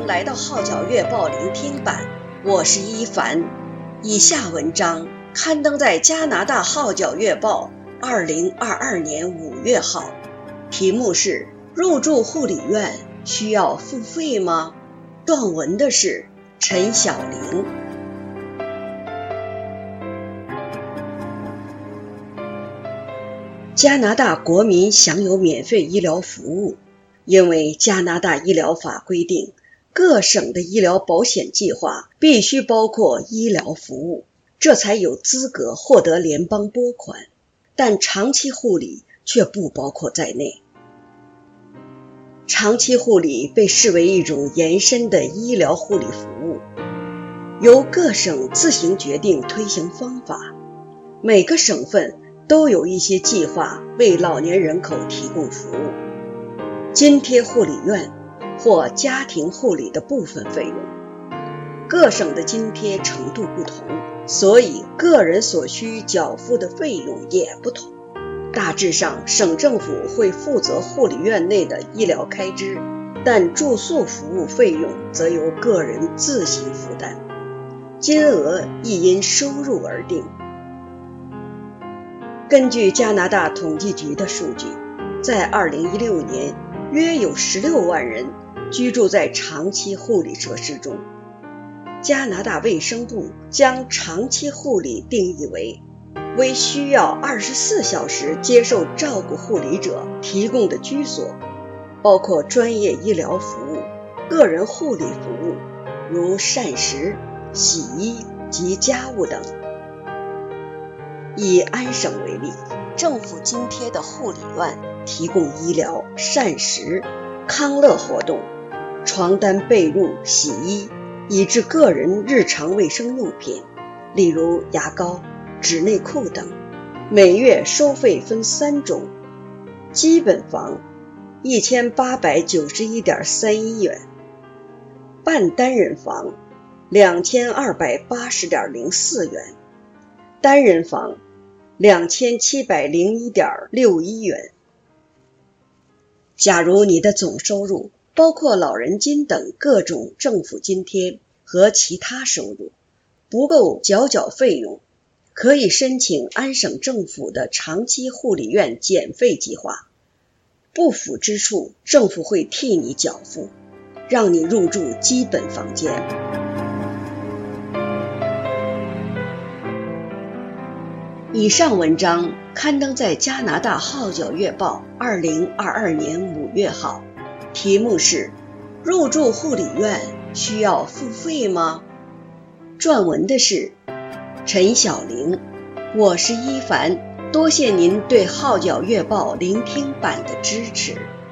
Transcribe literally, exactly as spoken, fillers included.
迎来到号角月报聆听版，我是一凡。以下文章刊登在加拿大号角月报二零二二年五月号，题目是入住护理院需要付费吗？撰文的是陈晓玲。加拿大国民享有免费医疗服务，因为加拿大医疗法规定，各省的医疗保险计划必须包括医疗服务，这才有资格获得联邦拨款，但长期护理却不包括在内。长期护理被视为一种延伸的医疗护理服务，由各省自行决定推行方法，每个省份都有一些计划为老年人口提供服务。津贴护理院或家庭护理的部分费用，各省的津贴程度不同，所以个人所需缴付的费用也不同。大致上，省政府会负责护理院内的医疗开支，但住宿服务费用则由个人自行负担，金额亦因收入而定。根据加拿大统计局的数据，在二零一六年，约有十六万人居住在长期护理设施中。加拿大卫生部将长期护理定义为为需要二十四小时接受照顾护理者提供的居所，包括专业医疗服务、个人护理服务，如膳食、洗衣及家务等。以安省为例，政府津贴的护理院提供医疗、膳食、康乐活动、床单被褥、洗衣，以至个人日常卫生用品，例如牙膏、纸内裤等。每月收费分三种：基本房一千八百九十一点三一元，半单人房两千二百八十点零四元，单人房两千七百零一点六一元。假如你的总收入包括老人金等各种政府津贴和其他收入，不够缴缴费用，可以申请安省政府的长期护理院减费计划，不符之处政府会替你缴付，让你入住基本房间。以上文章刊登在加拿大号角月报二零二二年五月号，题目是入住护理院需要付费吗？撰文的是陈晓玲。我是一凡，多谢您对号角月报聆听版的支持。